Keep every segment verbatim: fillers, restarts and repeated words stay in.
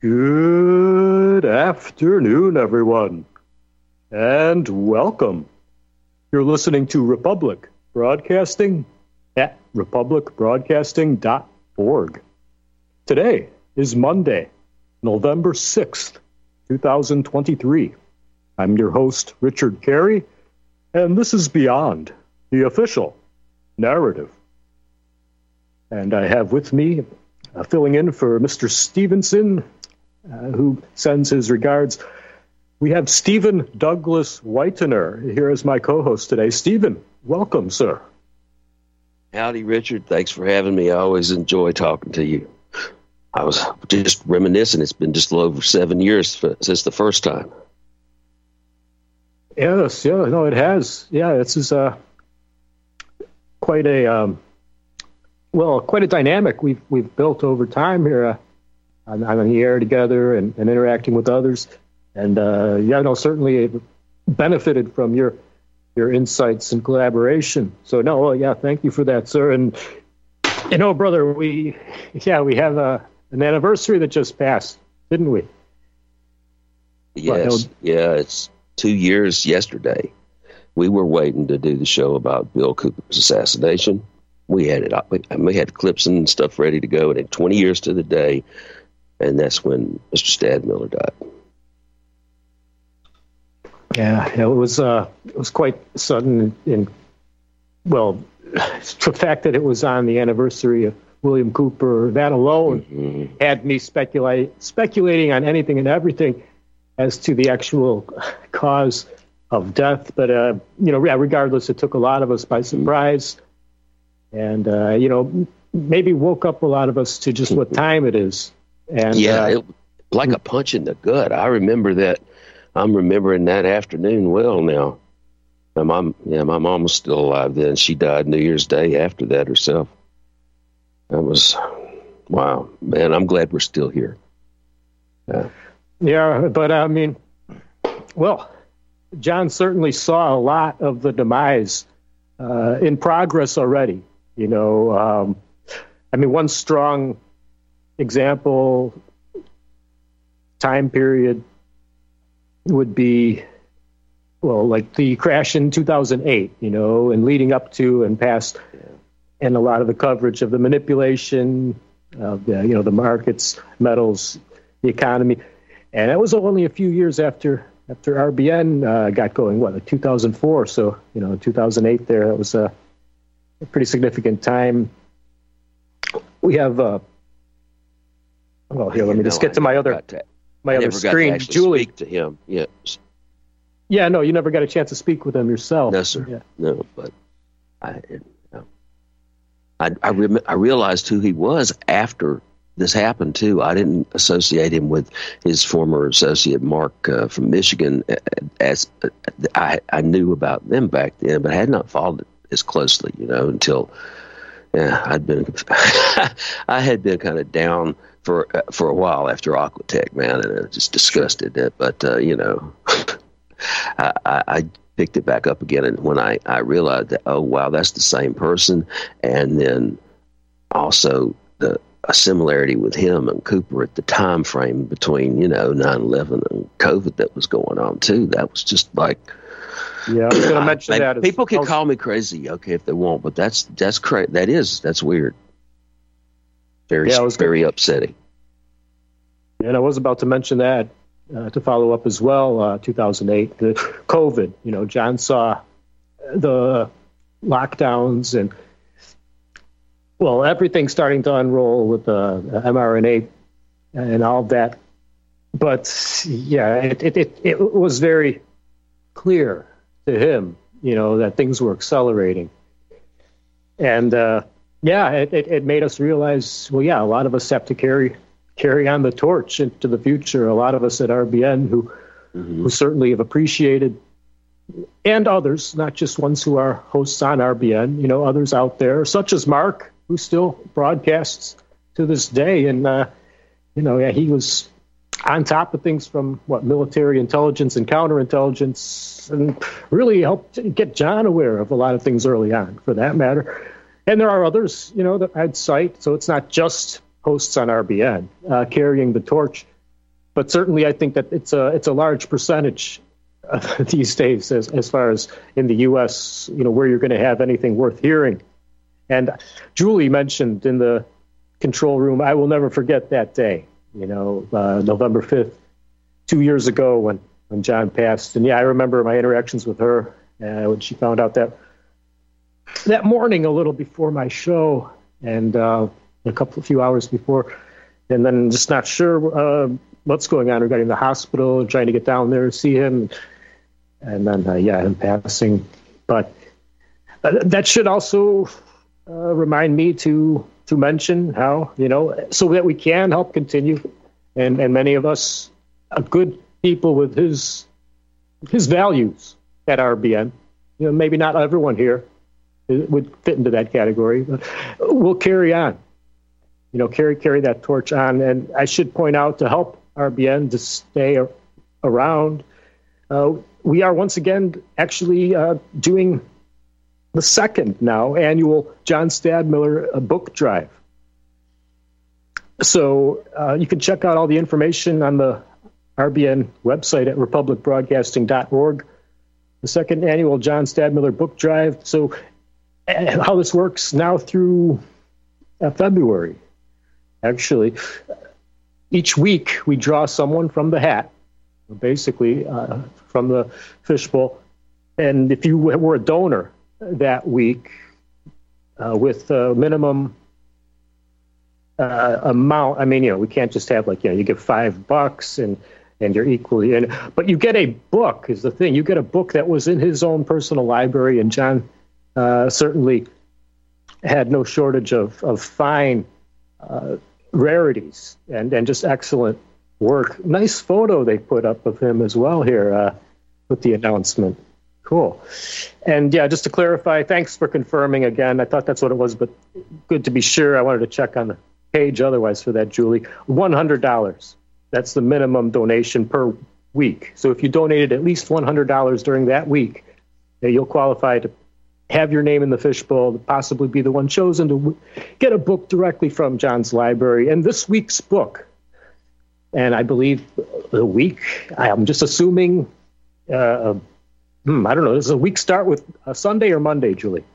Good afternoon, everyone, and welcome. You're listening to Republic Broadcasting at republic broadcasting dot org. Today is Monday, November sixth, twenty twenty-three. I'm your host, Richard Carey, and this is Beyond, the official narrative. And I have with me, uh, filling in for Mister Stevenson, Uh, who sends his regards. We have Stephen Douglas Whitener here as my co-host today. Stephen, welcome, sir. Howdy, Richard. Thanks for having me. I always enjoy talking to you. I was just reminiscing. It's been just a little over seven years for, since the first time. Yes, yeah, no, it has. Yeah, this is uh, quite a um, well, quite a dynamic we've we've built over time here. Uh, On, on the air together and, and interacting with others. And, uh, yeah, no, certainly it benefited from your your insights and collaboration. So, no, well, yeah, thank you for that, sir. And, you know, brother, we, yeah, we have a, an anniversary that just passed, didn't we? Yes, well, you know, yeah, it's two years yesterday. We were waiting to do the show about Bill Cooper's assassination. We had it, we had clips and stuff ready to go, and in twenty years to the day, and that's when Mister Stadmiller died. Yeah, it was uh, it was quite sudden. In well, the fact that it was on the anniversary of William Cooper, that alone mm-hmm. had me speculate speculating on anything and everything as to the actual cause of death. But uh, you know, regardless, it took a lot of us by surprise, and uh, you know, maybe woke up a lot of us to just what time it is. And, yeah, uh, it, like a punch in the gut. I remember that. I'm remembering that afternoon well now. My mom, yeah, my mom was still alive then. She died New Year's Day after that herself. That was, wow, man. I'm glad we're still here. Yeah, yeah, but I mean, well, John certainly saw a lot of the demise uh, in progress already. You know, um, I mean, one strong example time period would be, well, like the crash in two thousand eight, you know, and leading up to and past, and a lot of the coverage of the manipulation of the, you know, the markets, metals, the economy. And it was only a few years after after R B N uh, got going, what, like two thousand four. So, you know, in two thousand eight there, it was a, a pretty significant time. We have uh, Well, here, let me just get to my other to, my I other never screen. Got to Julie, speak to him. Yes. Yeah, no, you never got a chance to speak with him yourself. No, sir. Yeah. No, but I, no. I, I, rem- I realized who he was after this happened too. I didn't associate him with his former associate Mark uh, from Michigan, as uh, I, I knew about them back then, but I had not followed it as closely, you know, until yeah, I'd been I had been kind of down for uh, for a while after Aquatech, man, and I just disgusted it. But uh, you know, I, I, I picked it back up again, and when I, I realized that, oh wow, that's the same person, and then also the a similarity with him and Cooper at the time frame between, you know, nine eleven and COVID that was going on too. That was just like, yeah, I was going to mention I, that. People can was, call me crazy, okay, if they want, but that's that's cra- That is that's weird. Very, yeah, was very upsetting. And I was about to mention that uh, to follow up as well. Uh, two thousand eight, the COVID. You know, John saw the lockdowns and, well, everything starting to unroll with the mRNA and all of that. But yeah, it, it it it was very clear to him, you know, that things were accelerating. And uh, yeah, it, it, it made us realize, well, yeah, a lot of us have to carry carry on the torch into the future. A lot of us at R B N who mm-hmm. who certainly have appreciated, and others, not just ones who are hosts on R B N, you know, others out there, such as Mark, who still broadcasts to this day. And, uh, you know, yeah, he was on top of things from, what, military intelligence and counterintelligence, and really helped get John aware of a lot of things early on, for that matter. And there are others, you know, that I'd cite. So it's not just hosts on R B N uh, carrying the torch but certainly I think that it's a it's a large percentage uh, these days as as far as in the U S, you know, where you're going to have anything worth hearing. And Julie mentioned in the control room, I will never forget that day, you know, uh, November fifth, two years ago when, when John passed. And yeah, I remember my interactions with her uh, when she found out that that morning, a little before my show, and uh, a couple, a few hours before, and then just not sure uh, what's going on regarding the hospital, and trying to get down there to see him, and then uh, yeah, him passing. But uh, that should also uh, remind me to to mention how, you know, so that we can help continue, and and many of us are good people with his his values at R B N. You know, maybe not everyone here would fit into that category, but we'll carry on, you know, carry carry that torch on. And I should point out, to help R B N to stay around, uh, we are once again actually uh, doing the second now annual John Stadmiller uh, book drive. So uh, you can check out all the information on the R B N website at republic broadcasting dot org. The second annual John Stadmiller book drive. So how this works now through uh, February, actually, each week we draw someone from the hat, basically uh, from the fishbowl. And if you were a donor that week uh, with a minimum uh, amount, I mean, you know, we can't just have like, you know, you give five bucks and and you're equally in, but you get a book is the thing. You get a book that was in his own personal library, and John Uh, certainly had no shortage of, of fine uh, rarities and, and just excellent work. Nice photo they put up of him as well here uh, with the announcement. Cool. And yeah, just to clarify, thanks for confirming again. I thought that's what it was, but good to be sure. I wanted to check on the page otherwise for that, Julie. one hundred dollars. That's the minimum donation per week. So if you donated at least one hundred dollars during that week, you'll qualify to have your name in the fishbowl, to possibly be the one chosen to w- get a book directly from John's library. And this week's book, and I believe the week, I'm just assuming, uh, hmm, I don't know, does the week start with a Sunday or Monday, Julie?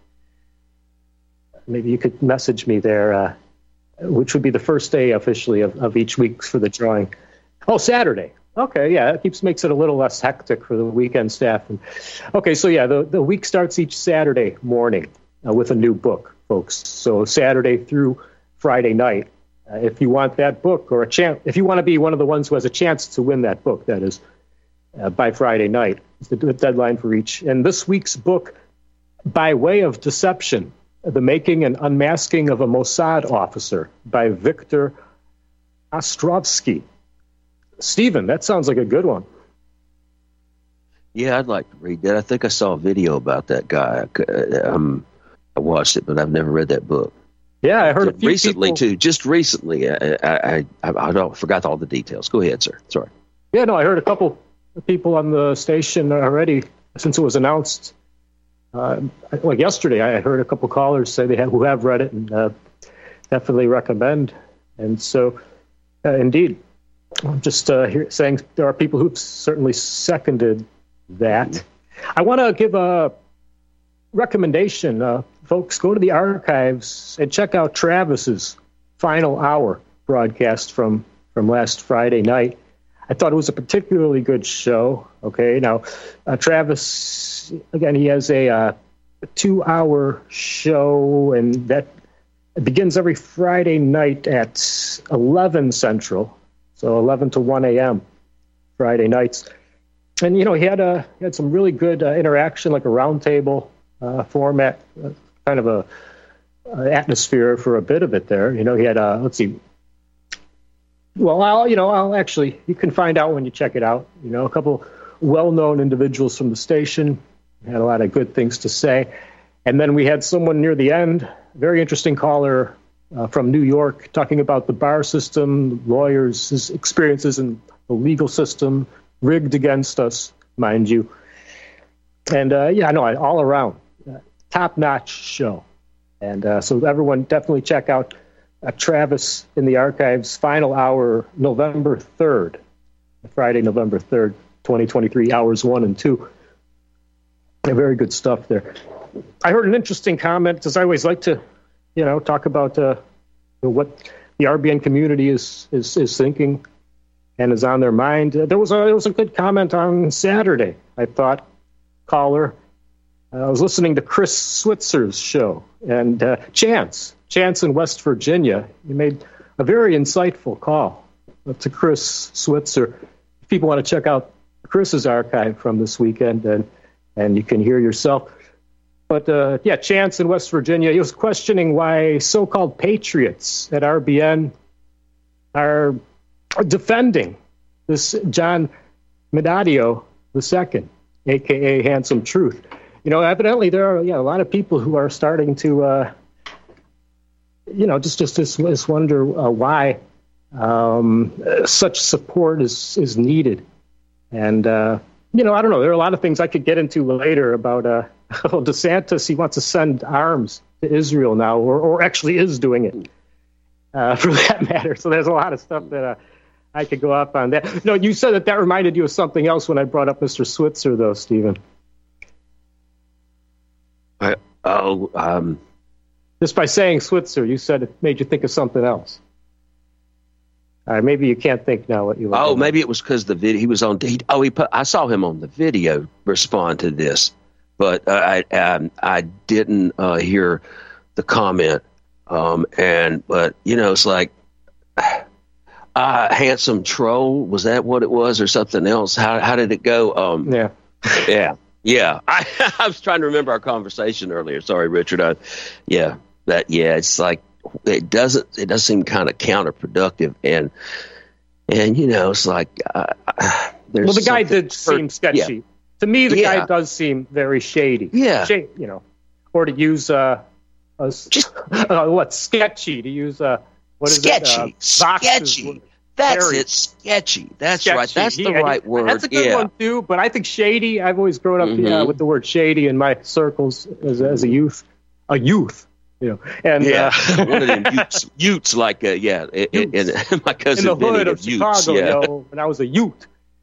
Maybe you could message me there, uh, which would be the first day officially of, of each week for the drawing. Oh, Saturday. Okay, yeah, that keeps makes it a little less hectic for the weekend staff. And, okay, so yeah, the, the week starts each Saturday morning uh, with a new book, folks. So Saturday through Friday night. Uh, if you want that book, or a chance, if you want to be one of the ones who has a chance to win that book, that is, uh, by Friday night, is the deadline for each. And this week's book, By Way of Deception, The Making and Unmasking of a Mossad Officer, by Victor Ostrovsky. Stephen, that sounds like a good one. Yeah, I'd like to read that. I think I saw a video about that guy. Um, I watched it, but I've never read that book. Yeah, I heard a few recently people... too. Just recently, I I, I I don't forgot all the details. Go ahead, sir. Sorry. Yeah, no, I heard a couple of people on the station already since it was announced. Uh, like yesterday, I heard a couple callers say they have who have read it and uh, definitely recommend. And so, uh, indeed. I'm just uh, here saying there are people who've certainly seconded that. I want to give a recommendation. Uh, folks, go to the archives and check out Travis's Final Hour broadcast from, from last Friday night. I thought it was a particularly good show. Okay, now, uh, Travis, again, he has a, uh, a two-hour show, and that begins every Friday night at eleven Central. So eleven to one a.m. Friday nights. And, you know, he had a he had some really good uh, interaction, like a roundtable uh, format, uh, kind of a uh, atmosphere for a bit of it there. You know, he had, uh, let's see. Well, I'll, you know, I'll actually, you can find out when you check it out. You know, a couple well-known individuals from the station had a lot of good things to say. And then we had someone near the end, very interesting caller, Uh, from New York, talking about the bar system, lawyers, his experiences in the legal system, rigged against us, mind you. And, uh, yeah, no, all around, uh, top-notch show. And uh, so everyone definitely check out uh, Travis in the Archives, Final Hour, November third Friday, November third, twenty twenty-three, hours one and two. Very good stuff there. I heard an interesting comment, because I always like to, you know, talk about uh, what the R B N community is, is is thinking and is on their mind. Uh, there was a there was a good comment on Saturday, I thought, caller. Uh, I was listening to Chris Switzer's show, and uh, Chance, Chance in West Virginia, he made a very insightful call to Chris Switzer. If people want to check out Chris's archive from this weekend, and and you can hear yourself. But, uh, yeah, Chance in West Virginia, he was questioning why so-called patriots at R B N are defending this John Minadio the Second, a k a. Handsome Truth. You know, evidently there are yeah, a lot of people who are starting to, uh, you know, just, just, just, just wonder uh, why um, such support is, is needed. And, uh, you know, I don't know. There are a lot of things I could get into later about uh, oh, DeSantis. He wants to send arms to Israel now, or, or actually is doing it, uh, for that matter. So there's a lot of stuff that uh, I could go off on that. No, you said that that reminded you of something else when I brought up Mister Switzer, though, Stephen. I, oh, um, just by saying Switzer, you said it made you think of something else. Uh, maybe you can't think now what you. Oh, maybe it was because the video he was on. He, oh, he put. I saw him on the video respond to this, but uh, I um, I didn't uh, hear the comment. Um, and but you know, it's like uh, handsome troll. Was that what it was, or something else? How how did it go? Um, yeah, yeah, yeah. I, I was trying to remember our conversation earlier. Sorry, Richard. I, yeah, that. Yeah, it's like. It doesn't. It does seem kind of counterproductive, and and you know, it's like uh, there's. Well, the guy did seem sketchy yeah. to me. The yeah. guy does seem very shady. Yeah, Shady, you know, or to use uh, a, just uh, what sketchy to use uh, what is sketchy, it? Uh, sketchy. That's very it. Sketchy. That's sketchy. right. That's the he, right he, word. That's a good yeah. one too. But I think shady. I've always grown up mm-hmm. yeah, with the word shady in my circles as as a youth. A youth. You know, and yeah, uh, one of them Utes, Utes like uh, yeah, and, and my cousin in the hood Benny of Chicago, Utes, yeah. you know, when I was a Ute.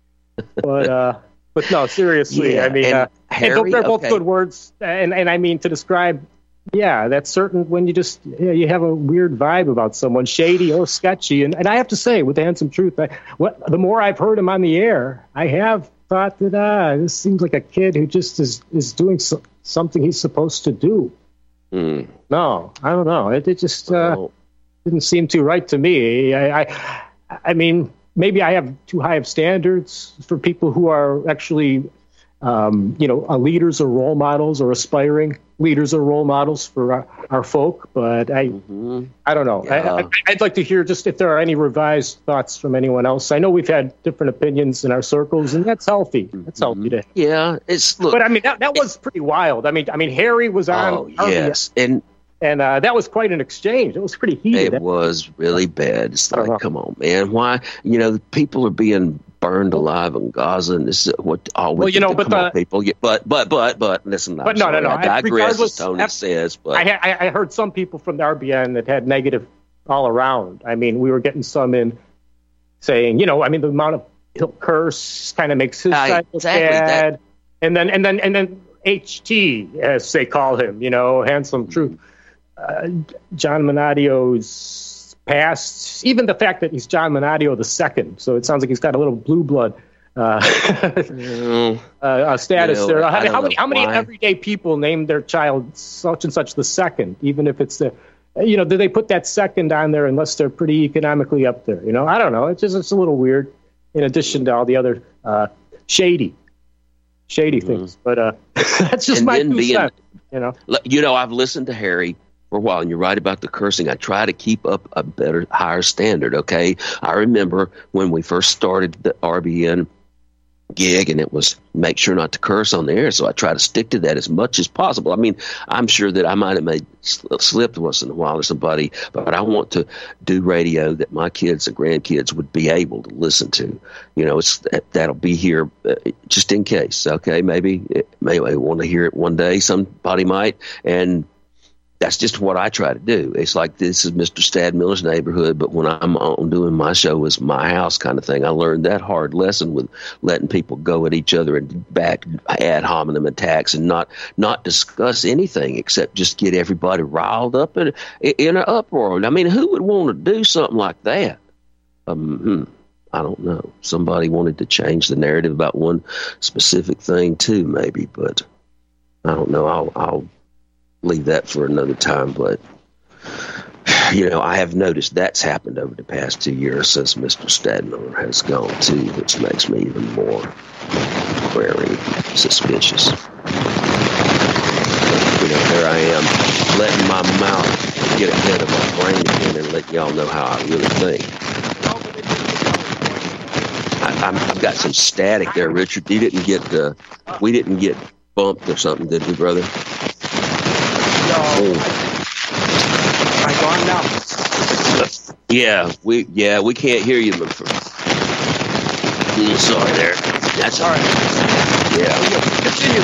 But uh, but no, seriously, yeah, I mean, and uh, Harry, and they're both okay. good words, and and I mean to describe, yeah, that's certain when you just you, know, you have a weird vibe about someone, shady or sketchy, and and I have to say, with the Handsome Truth, I, what the more I've heard him on the air, I have thought that ah, this seems like a kid who just is is doing so, something he's supposed to do. Mm. No, I don't know. It, it just uh, oh. didn't seem too right to me. I, I, I mean, maybe I have too high of standards for people who are actually, um, you know, uh, leaders or role models or aspiring leaders or role models for our, our folk. But I, mm-hmm. I don't know. Yeah. I, I, I'd like to hear just if there are any revised thoughts from anyone else. I know we've had different opinions in our circles, and that's healthy. That's mm-hmm. healthy to. Yeah, it's. Look, but I mean, that, that was pretty wild. I mean, I mean, Harry was on. Oh yes, and. And uh, that was quite an exchange. It was pretty heated. It was really bad. It's like, come on, man. Why? You know, people are being burned alive in Gaza, and this is what all we well, you know, but come the, on, people. Yeah, but, but, but, but, listen, but I'm no, sorry, no, no. I digress, as Tony after, says. But I, I heard some people from the R B N that had negative all around. I mean, we were getting some in saying, you know, I mean, the amount of he'll curse kind of makes his uh, side look exactly, bad. that, and then, and then, and then H T, as they call him, you know, Handsome mm-hmm. Truth. Uh, John Minadio's past, even the fact that he's John Minadio the second, so it sounds like he's got a little blue blood uh, mm, uh, uh, status you know, there. I How, how many how many why. everyday people name their child such and such the second, even if it's the, you know, do they put that second on there unless they're pretty economically up there? You know, I don't know. It's just it's a little weird. In addition to all the other uh, shady, shady mm. things, but uh, that's just and my two being, cents. You know, you know, I've listened to Harry for a while, and you're right about the cursing. I try to keep up a better, higher standard, okay? I remember when we first started the R B N gig, and it was make sure not to curse on the air, so I try to stick to that as much as possible. I mean, I'm sure that I might have made slipped once in a while to somebody, but I want to do radio that my kids and grandkids would be able to listen to. You know, it's that'll be here uh, just in case, okay? Maybe, maybe I want to hear it one day, somebody might, and that's just what I try to do. It's like, this is Mister Stadmiller's neighborhood, but when I'm on doing my show, it's my house kind of thing. I learned that hard lesson with letting people go at each other and back ad hominem attacks and not not discuss anything except just get everybody riled up in, in an uproar. I mean, who would want to do something like that? Um, I don't know. Somebody wanted to change the narrative about one specific thing too, maybe, but I don't know. I'll, I'll leave that for another time, but you know, I have noticed that's happened over the past two years since Mister Stadmiller has gone too, which makes me even more wary, suspicious. But, you know, there I am, letting my mouth get ahead of my brain again and let y'all know how I really think. I, I'm, I've got some static there, Richard. You didn't get uh, we didn't get bumped or something, did we, brother? Am I gone now? Yeah, we yeah we can't hear you. But for, sorry there. That's all right. Yeah. We'll continue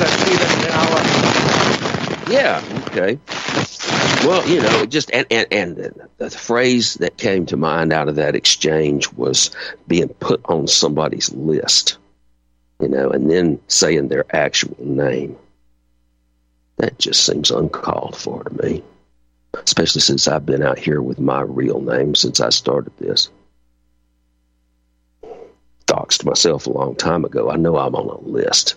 that, Stephen. Yeah. Okay. Well, you know, just and and, and the, the phrase that came to mind out of that exchange was being put on somebody's list, you know, and then saying their actual name. That just seems uncalled for to me, especially since I've been out here with my real name since I started this. Doxed myself a long time ago. I know I'm on a list.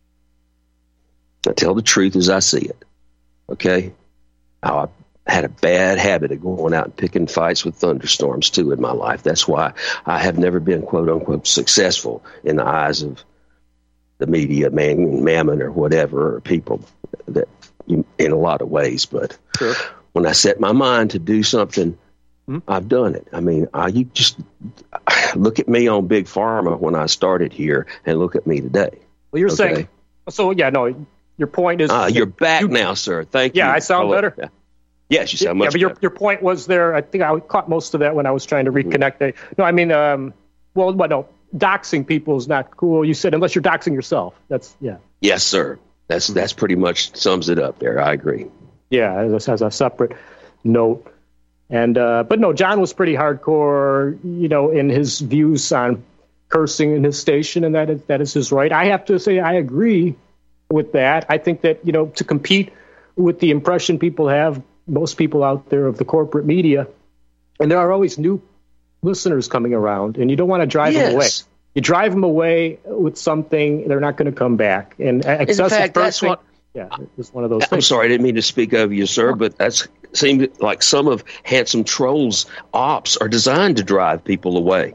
I tell the truth as I see it. Okay? I had a bad habit of going out and picking fights with thunderstorms, too, in my life. That's why I have never been, quote, unquote, successful in the eyes of the media, man, mammon, or whatever, or people that in a lot of ways. But sure. When I set my mind to do something, mm-hmm. I've done it. I mean, I, you just look at me on Big Pharma when I started here and look at me today. Well, you're okay? saying, so yeah, no, your point is. Uh, you're back you, now, sir. Thank yeah, you. Yeah, I sound oh, better. Yeah. Yes, you sound much yeah, but your, better. Your point was there. I think I caught most of that when I was trying to reconnect. Mm-hmm. No, I mean, um, well, what, no, doxing people is not cool. You said unless you're doxing yourself. That's, yeah. Yes, sir. That's that's pretty much sums it up there. I agree. Yeah, as a, as a separate note. And uh, but no, John was pretty hardcore, you know, in his views on cursing in his station, and that is, that is his right. I have to say I agree with that. I think that, you know, to compete with the impression people have, most people out there, of the corporate media, and there are always new listeners coming around, and you don't want to drive yes. them away. You drive them away with something, they're not going to come back. And excessive in fact, that's what. Yeah, it's one of those I'm things. sorry, I didn't mean to speak over you, sir, but that seemed like some of Handsome Troll's ops are designed to drive people away.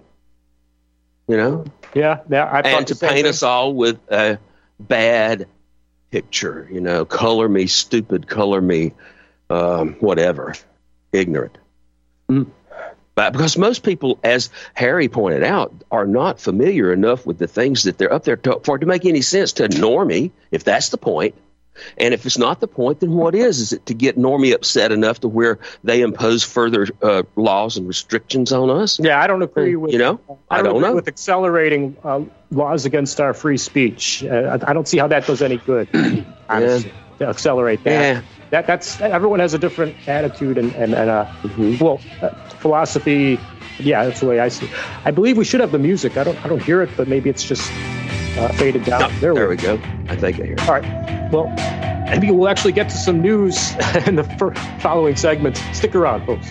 You know? Yeah, yeah. I and to paint thing. us all with a bad picture. You know, color me stupid, color me um, whatever, ignorant. Mm. But because most people, as Harry pointed out, are not familiar enough with the things that they're up there to, for it to make any sense to normie, if that's the point. And if it's not the point, then what is? Is it to get normie upset enough to where they impose further uh, laws and restrictions on us? Yeah, I don't agree with you know. I don't, I don't agree know with accelerating uh, laws against our free speech. Uh, I, I don't see how that does any good. Honestly, yeah. To accelerate that. Yeah. That that's everyone has a different attitude and and, and uh, mm-hmm. well, uh, philosophy. Yeah, that's the way I see it. I believe we should have the music. I don't I don't hear it, but maybe it's just uh, faded down. No, there there we we go. I think I hear it. All right. Well, maybe we'll actually get to some news in the first following segments. Stick around, folks.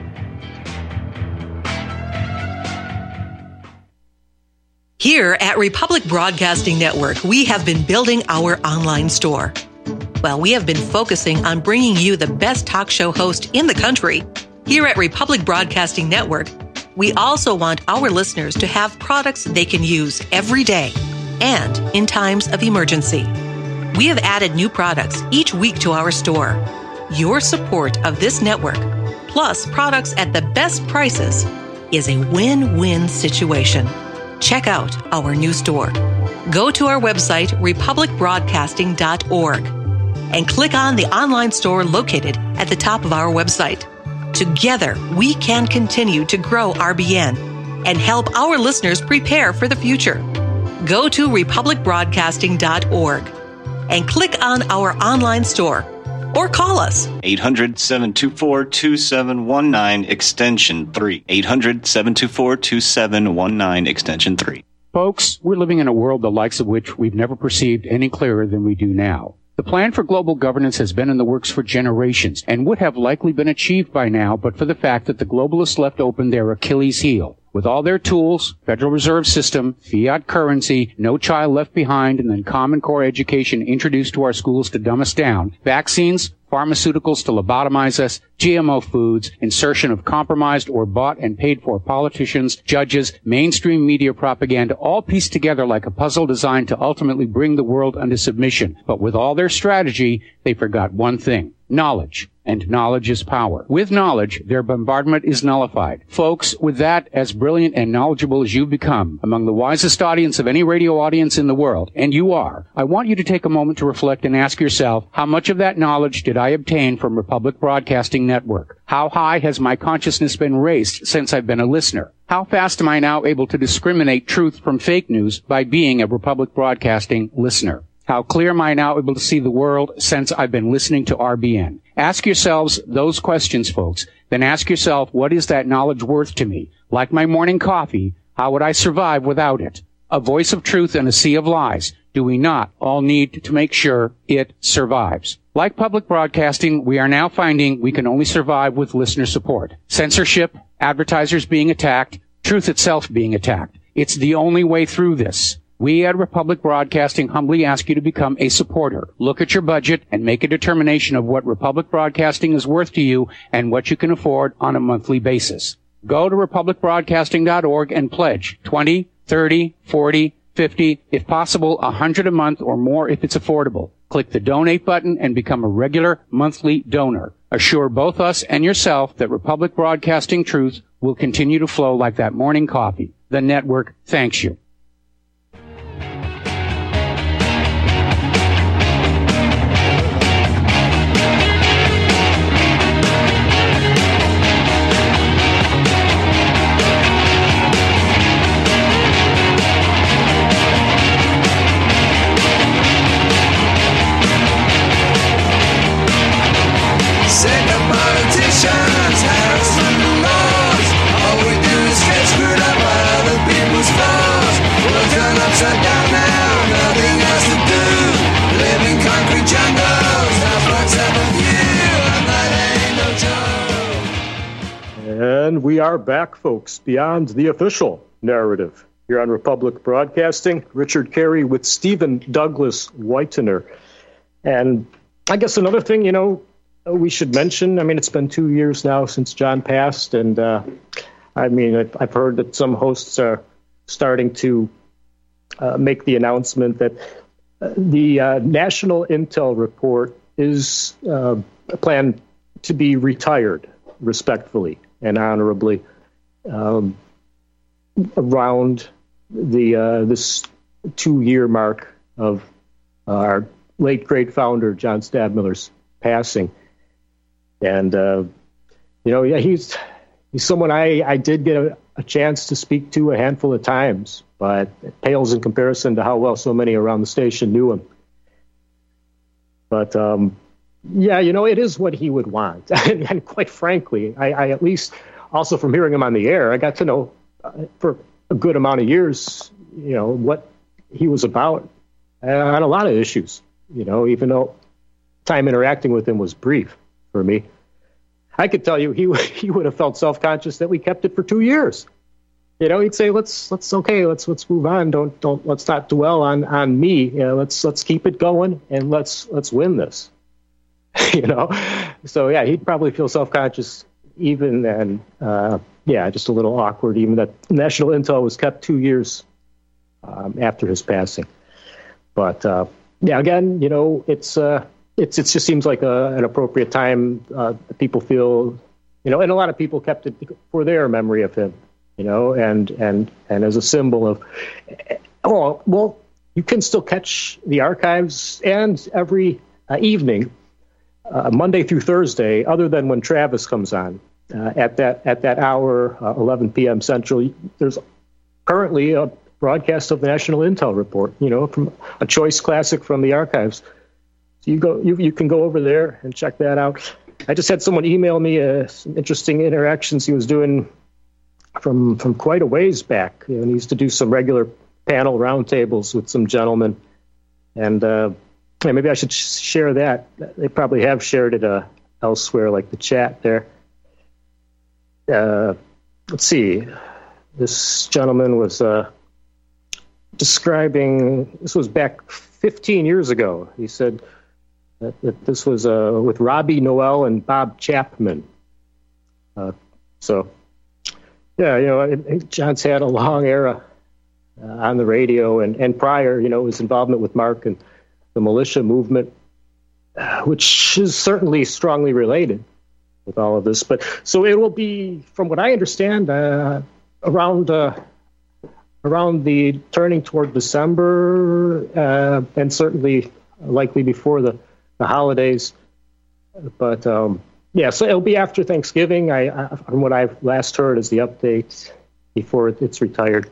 Here at Republic Broadcasting Network, we have been building our online store. Well, we have been focusing on bringing you the best talk show host in the country. Here at Republic Broadcasting Network, we also want our listeners to have products they can use every day and in times of emergency. We have added new products each week to our store. Your support of this network, plus products at the best prices, is a win-win situation. Check out our new store. Go to our website, republic broadcasting dot org. and click on the online store located at the top of our website. Together, we can continue to grow R B N and help our listeners prepare for the future. Go to republic broadcasting dot org and click on our online store. or call us. eight hundred, seven two four, two seven one nine, extension three. eight hundred, seven two four, two seven one nine, extension three. Folks, we're living in a world the likes of which we've never perceived any clearer than we do now. The plan for global governance has been in the works for generations and would have likely been achieved by now but for the fact that the globalists left open their Achilles heel. With all their tools, Federal Reserve System, fiat currency, no child left behind, and then Common Core education introduced to our schools to dumb us down, vaccines, pharmaceuticals to lobotomize us, G M O foods, insertion of compromised or bought and paid for politicians, judges, mainstream media propaganda, all pieced together like a puzzle designed to ultimately bring the world under submission. But with all their strategy, they forgot one thing: knowledge. And knowledge is power. With knowledge, their bombardment is nullified. Folks, with that, as brilliant and knowledgeable as you've become, among the wisest audience of any radio audience in the world, and you are, I want you to take a moment to reflect and ask yourself, how much of that knowledge did I obtain from Republic Broadcasting Network? How high has my consciousness been raised since I've been a listener? How fast am I now able to discriminate truth from fake news by being a Republic Broadcasting listener? How clear am I now able to see the world since I've been listening to R B N? Ask yourselves those questions, folks. Then ask yourself, what is that knowledge worth to me? Like my morning coffee, how would I survive without it? A voice of truth in a sea of lies. Do we not all need to make sure it survives? Like public broadcasting, we are now finding we can only survive with listener support. Censorship, advertisers being attacked, truth itself being attacked. It's the only way through this. We at Republic Broadcasting humbly ask you to become a supporter. Look at your budget and make a determination of what Republic Broadcasting is worth to you and what you can afford on a monthly basis. Go to republic broadcasting dot org and pledge twenty, thirty, forty, fifty, if possible, one hundred a month or more if it's affordable. Click the donate button and become a regular monthly donor. Assure both us and yourself that Republic Broadcasting truth will continue to flow like that morning coffee. The network thanks you. And we are back, folks, beyond the official narrative here on Republic Broadcasting. Richard Carey with Stephen Douglas Whitener. And I guess another thing, you know, we should mention, I mean, it's been two years now since John passed. And uh, I mean, I've heard that some hosts are starting to uh, make the announcement that uh, the uh, National Intel Report is uh, planned to be retired respectfully and honorably um, around the uh, this two-year mark of uh, our late great founder John Stadmiller's passing. And uh, you know, yeah, he's he's someone I I did get a, a chance to speak to a handful of times, but it pales in comparison to how well so many around the station knew him. But um, yeah, you know, it is what he would want. and, and quite frankly, I, I at least also from hearing him on the air, I got to know uh, for a good amount of years, you know, what he was about uh, on a lot of issues, you know, even though time interacting with him was brief for me. I could tell you he he would have felt self-conscious that we kept it for two years. You know, he'd say, let's let's okay, let's let's move on. Don't don't let's not dwell on on me. You know, let's let's keep it going and let's let's win this. You know, so yeah, he'd probably feel self-conscious even and uh, yeah, just a little awkward. Even that National Intel was kept two years um, after his passing. But uh, yeah, again, you know, it's uh, it's it just seems like a, an appropriate time. Uh, people feel, you know, and a lot of people kept it for their memory of him. You know, and and and as a symbol of, oh well, you can still catch the archives and every uh, evening. Uh, Monday through Thursday, other than when Travis comes on uh, at that at that hour, uh, eleven p.m. Central. There's currently a broadcast of the National Intel Report, you know, from a choice classic from the archives. So you go, you you can go over there and check that out. I just had someone email me uh, some interesting interactions he was doing from from quite a ways back. You know, and he used to do some regular panel roundtables with some gentlemen, and uh, yeah, maybe I should sh- share that. They probably have shared it uh, elsewhere, like the chat there. Uh, let's see. This gentleman was uh, describing. This was back fifteen years ago. He said that, that this was uh, with Robbie Noel and Bob Chapman. Uh, so, yeah, you know, it, it, John's had a long era uh, on the radio, and, and prior, you know, his involvement with Mark and the militia movement, uh, which is certainly strongly related with all of this. But so it will be, from what I understand, uh, around uh, around the turning toward December, uh, and certainly likely before the, the holidays. But um, yeah, so it'll be after Thanksgiving. I, I from what I've last heard is the update before it's retired,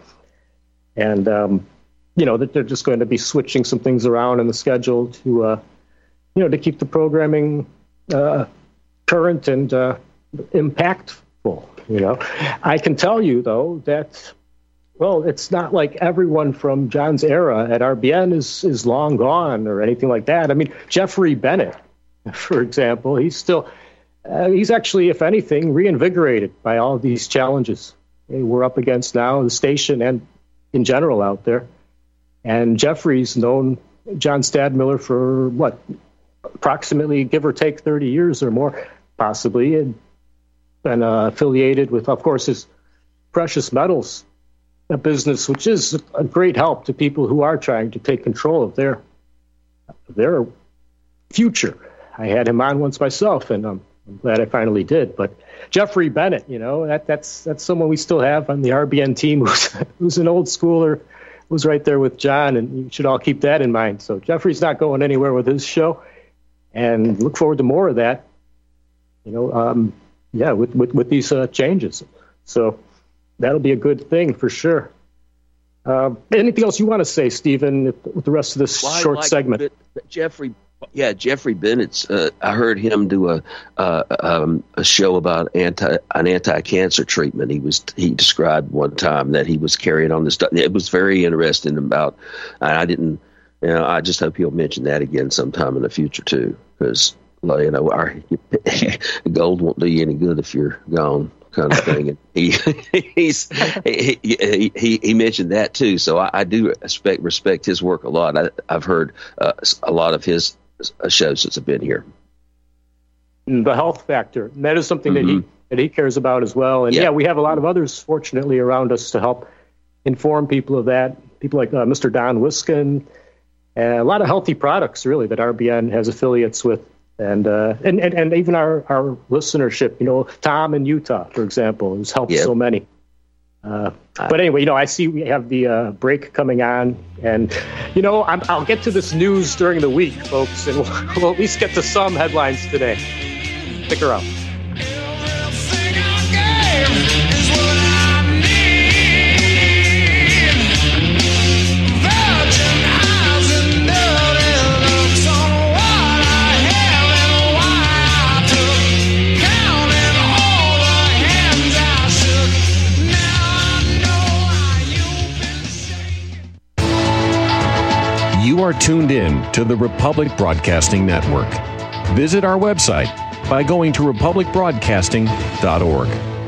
and um, you know that they're just going to be switching some things around in the schedule to uh, you know to keep the programming uh, current and uh, impactful. You know, I can tell you though that, well, it's not like everyone from John's era at R B N is is long gone or anything like that. I mean, Jeffrey Bennett, for example, he's still uh, he's actually, if anything, reinvigorated by all of these challenges we're up against now, the station and in general out there. And Jeffrey's known John Stadmiller for what, approximately, give or take, thirty years or more, possibly, and been uh, affiliated with, of course, his precious metals business, which is a great help to people who are trying to take control of their their future. I had him on once myself, and um, I'm glad I finally did. But Jeffrey Bennett, you know, that that's that's someone we still have on the R B N team who's, who's an old schooler, who's right there with John, and you should all keep that in mind. So Jeffrey's not going anywhere with his show, and look forward to more of that. You know, um, yeah, with with, with these uh, changes. So that'll be a good thing for sure. Uh, anything else you want to say, Stephen, with the rest of this well, short like segment? It, Jeffrey, yeah, Jeffrey Bennett's. Uh, I heard him do a uh, um, a show about anti an anti-cancer treatment. He was he described one time that he was carrying on this stuff. It was very interesting about. I didn't, you know, I just hope he'll mention that again sometime in the future too, because you know, our gold won't do you any good if you're gone, kind of thing. And he he's he, he he he mentioned that too. So I, I do respect respect his work a lot. I, I've heard uh, a lot of his shows since I've been here. The health factor, and that is something mm-hmm. that he that he cares about as well. And yeah. yeah, we have a lot of others, fortunately, around us to help inform people of that. People like uh, Mister Don Wiskin, and a lot of healthy products, really, that R B N has affiliates with. And, uh, and and and even our, our listenership, you know, Tom in Utah, for example, has helped yep. so many. Uh, but anyway, you know, I see we have the uh, break coming on, and you know, I'm, I'll get to this news during the week, folks, and we'll, we'll at least get to some headlines today. Stick around. You are tuned in to the Republic Broadcasting Network. Visit our website by going to republic broadcasting dot org.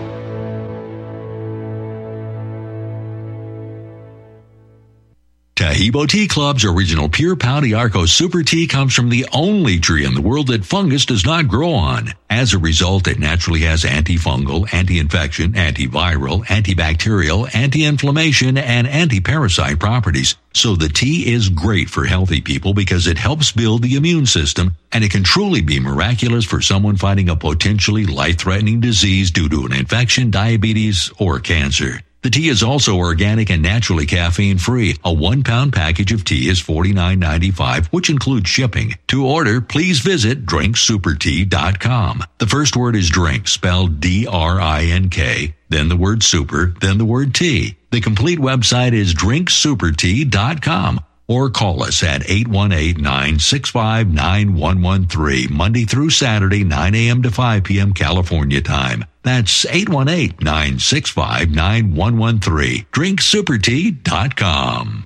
Taheebo Tea Club's original Pure Pau d'Arco Super Tea comes from the only tree in the world that fungus does not grow on. As a result, it naturally has antifungal, anti-infection, antiviral, antibacterial, anti-inflammation, and anti-parasite properties. So the tea is great for healthy people because it helps build the immune system, and it can truly be miraculous for someone fighting a potentially life-threatening disease due to an infection, diabetes, or cancer. The tea is also organic and naturally caffeine-free. A one-pound package of tea is forty-nine ninety-five, which includes shipping. To order, please visit drink super tea dot com. The first word is drink, spelled D R I N K, then the word super, then the word tea. The complete website is drink super tea dot com. or call us at eight one eight, nine six five, nine one one three, Monday through Saturday, nine a.m. to five p.m. California time. That's eight one eight, nine six five, nine one one three. drink super tea dot com.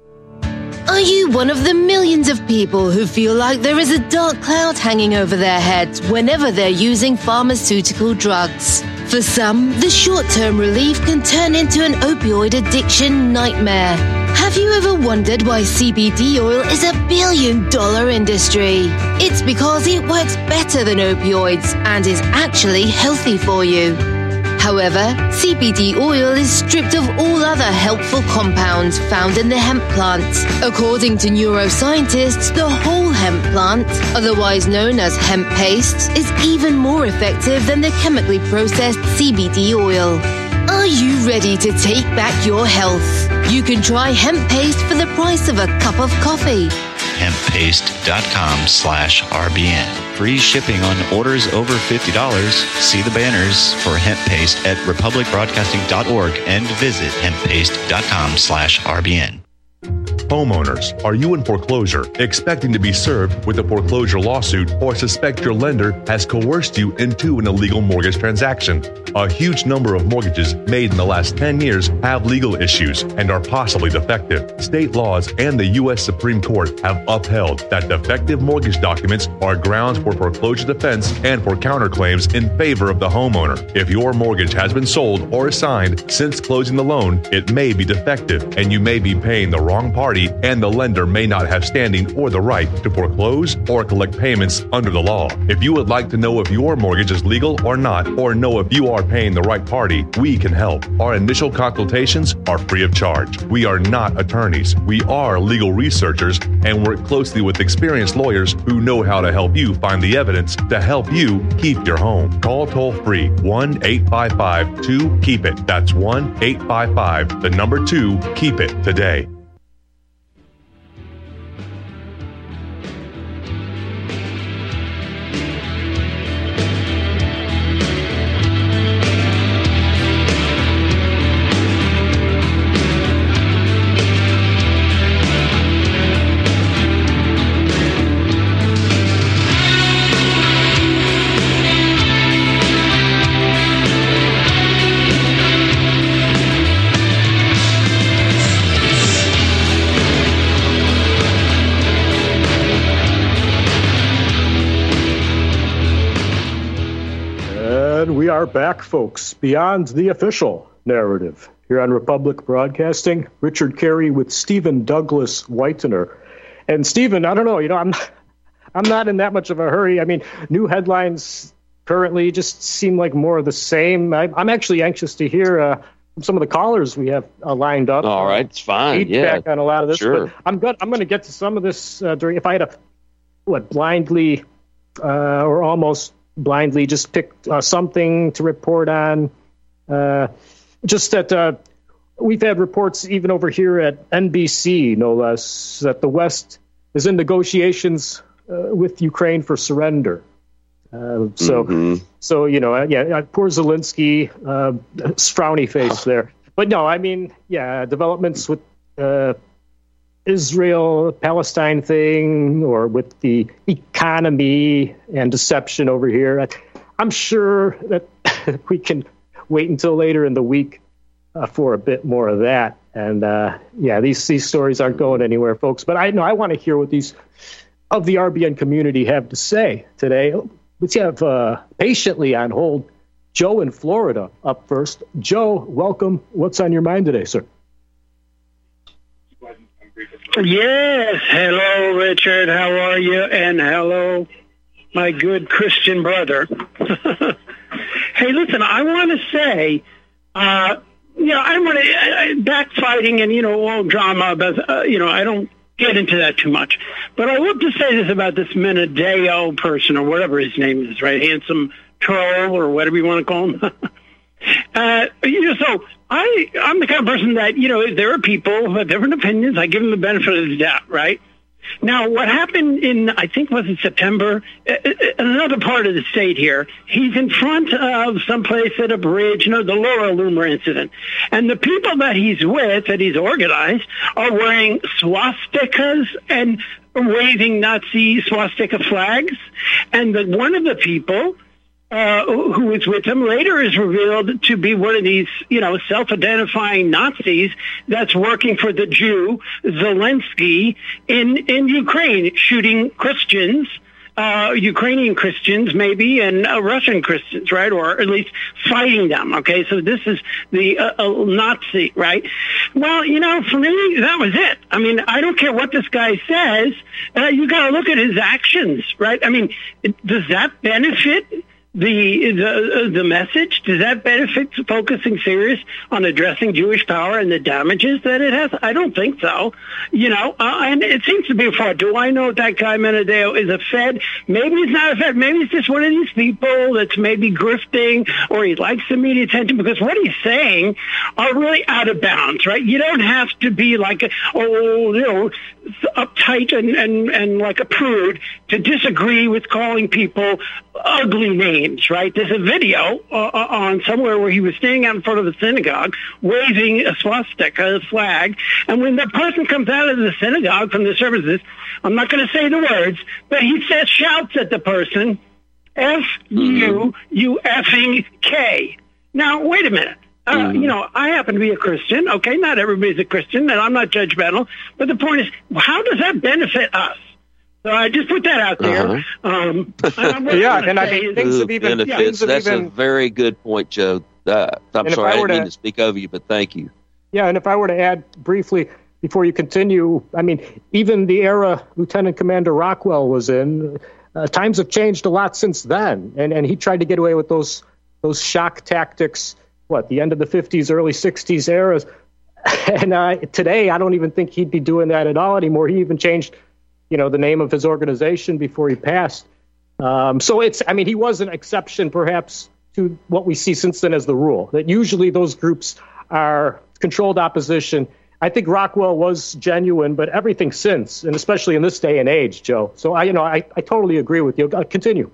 Are you one of the millions of people who feel like there is a dark cloud hanging over their heads whenever they're using pharmaceutical drugs? For some, the short-term relief can turn into an opioid addiction nightmare. Have you ever wondered why C B D oil is a billion-dollar industry? It's because it works better than opioids and is actually healthy for you. However, C B D oil is stripped of all other helpful compounds found in the hemp plant. According to neuroscientists, the whole hemp plant, otherwise known as hemp paste, is even more effective than the chemically processed C B D oil. Are you ready to take back your health? You can try hemp paste for the price of a cup of coffee. hemppaste.com slash RBN. Free shipping on orders over fifty dollars. See the banners for hemp paste at republic broadcasting dot org and visit hemppaste.com slash RBN. Homeowners, are you in foreclosure, expecting to be served with a foreclosure lawsuit, or suspect your lender has coerced you into an illegal mortgage transaction? A huge number of mortgages made in the last ten years have legal issues and are possibly defective. State laws and the U S Supreme Court have upheld that defective mortgage documents are grounds for foreclosure defense and for counterclaims in favor of the homeowner. If your mortgage has been sold or assigned since closing the loan, it may be defective and you may be paying the wrong party, and the lender may not have standing or the right to foreclose or collect payments under the law. If you would like to know if your mortgage is legal or not, or know if you are paying the right party, we can help. Our initial consultations are free of charge. We are not attorneys. We are legal researchers and work closely with experienced lawyers who know how to help you find the evidence to help you keep your home. Call toll free one eight five five two keep it. That's one eight five five, the number two, keep it today. We are back, folks, beyond the official narrative. Here on Republic Broadcasting, Richard Carey with Stephen Douglas Whitener. And Stephen, I don't know, you know, I'm I'm not in that much of a hurry. I mean, new headlines currently just seem like more of the same. I, I'm actually anxious to hear uh, from some of the callers we have uh, lined up. All right, it's fine. Yeah, feedback on a lot of this. Sure. But I'm good. I'm going to get to some of this uh, during. If I had to, what blindly uh, or almost. blindly just picked uh, something to report on. Uh, just that uh, we've had reports even over here at N B C, no less, that the West is in negotiations uh, with Ukraine for surrender. Uh, so, mm-hmm. so you know, uh, yeah, poor Zelensky, uh, frowny face there. But no, I mean, yeah, developments with uh, Israel, Palestine thing, or with the economy and deception over here. I'm sure that we can wait until later in the week uh, for a bit more of that. And uh, yeah, these these stories aren't going anywhere, folks. But I know I want to hear what these of the R B N community have to say today. Let's have uh, patiently on hold Joe in Florida up first. Joe, welcome. What's on your mind today, sir? Yes. Hello, Richard. How are you? And hello, my good Christian brother. Hey, listen, I want to say, uh, you know, I want to backfighting and, you know, all drama, but, uh, you know, I don't get into that too much. But I want to say this about this Menadeo person or whatever his name is, right? Handsome troll or whatever you want to call him. uh, you know, so I, I'm the kind of person that, you know, there are people who have different opinions. I give them the benefit of the doubt, right? Now, what happened in, I think, was it September, another part of the state here, he's in front of someplace at a bridge, you know, the Laura Loomer incident. And the people that he's with, that he's organized, are wearing swastikas and waving Nazi swastika flags. And the, one of the people Uh, who was with him later is revealed to be one of these, you know, self-identifying Nazis that's working for the Jew Zelensky in in Ukraine, shooting Christians, uh, Ukrainian Christians maybe, and uh, Russian Christians, right, or at least fighting them. Okay, so this is the uh, uh, Nazi, right? Well, you know, for me, that was it. I mean, I don't care what this guy says. Uh, you got to look at his actions, right? I mean, does that benefit The, the the message? Does that benefit focusing serious on addressing Jewish power and the damages that it has? I don't think so. You know, uh, and it seems to be a fraud. Do I know if that guy Menadeo is a Fed? Maybe he's not a Fed. Maybe he's just one of these people that's maybe grifting, or he likes the media attention, because what he's saying are really out of bounds, right? You don't have to be like a, oh, you know, uptight and, and, and like a prude to disagree with calling people ugly names, right? There's a video uh, on somewhere where he was standing out in front of a synagogue waving a swastika, a flag, and when the person comes out of the synagogue from the services, I'm not going to say the words, but he says, shouts at the person, F U, you effing K. Now, wait a minute. Uh, mm. You know, I happen to be a Christian. Okay, not everybody's a Christian, and I'm not judgmental. But the point is, how does that benefit us? So I just put that out there. Uh-huh. Um, yeah, and I mean, things have even... benefits. Yeah, things have That's even, a very good point, Joe. Uh, I'm sorry, I, I didn't mean to, to speak over you, but thank you. Yeah, and if I were to add briefly, before you continue, I mean, even the era Lieutenant Commander Rockwell was in, uh, times have changed a lot since then. And, and he tried to get away with those those shock tactics, what, the end of the fifties, early sixties eras. And uh, today, I don't even think he'd be doing that at all anymore. He even changed, you know, the name of his organization before he passed. Um, so it's, I mean, he was an exception perhaps to what we see since then as the rule, that usually those groups are controlled opposition. I think Rockwell was genuine, but everything since, and especially in this day and age, Joe. So I, you know, I, I totally agree with you. Uh, continue.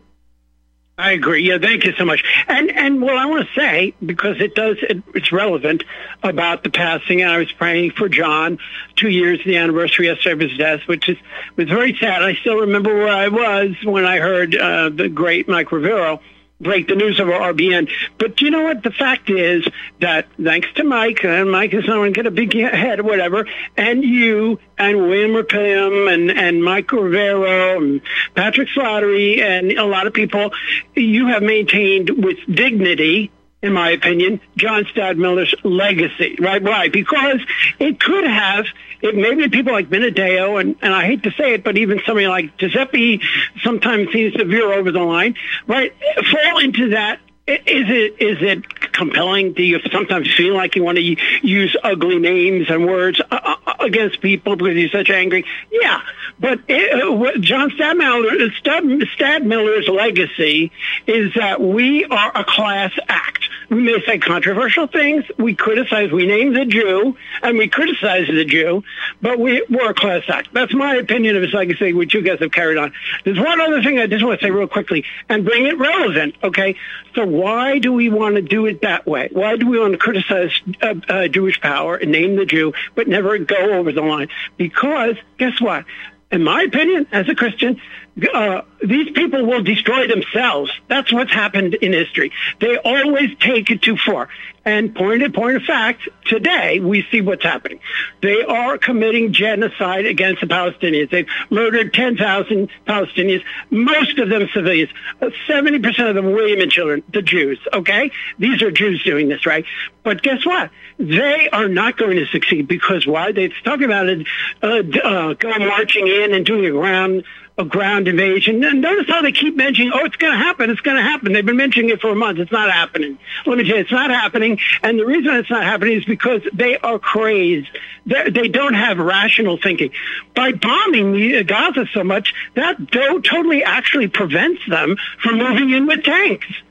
I agree. Yeah, thank you so much. And and what I want to say, because it does, it, it's relevant about the passing. And I was praying for John, two years, the anniversary yesterday of his death, which is was very sad. I still remember where I was when I heard uh, the great Mike Rivero break the news over R B N. But you know what? The fact is that thanks to Mike, and Mike is not going to get a big head or whatever, and you and William Rapillion and, and Mike Rivero and Patrick Slattery and a lot of people, you have maintained with dignity, in my opinion, John Stadtmiller's legacy, right? Why? Because it could have, it maybe people like Menadeo, and, and I hate to say it, but even somebody like Giuseppe sometimes seems to veer over the line, right? Fall into that. Is it is it compelling? Do you sometimes feel like you want to use ugly names and words uh, against people because you're such angry? Yeah, but it, uh, John Stadtmiller, Stadtmiller's legacy is that we are a class act. We may say controversial things. We criticize. We name the Jew, and we criticize the Jew, but we, we're a class act. That's my opinion of his legacy, which you guys have carried on. There's one other thing I just want to say real quickly and bring it relevant, okay? So why do we want to do it that way? Why do we want to criticize uh, uh, Jewish power and name the Jew, but never go over the line? Because, guess what? In my opinion, as a Christian, uh, these people will destroy themselves. That's what's happened in history. They always take it too far. And point of, point of fact, today we see what's happening. They are committing genocide against the Palestinians. They've murdered ten thousand Palestinians, most of them civilians. seventy percent of them women, children, the Jews, okay? These are Jews doing this, right? But guess what? They are not going to succeed because why? They're talking about it, uh, uh, going marching in and doing a ground a ground invasion. And notice how they keep mentioning, oh, it's going to happen, it's going to happen. They've been mentioning it for a month. It's not happening. Let me tell you, it's not happening. And the reason it's not happening is because they are crazed. They're, they don't have rational thinking. By bombing Gaza so much, that totally actually prevents them from moving in with tanks.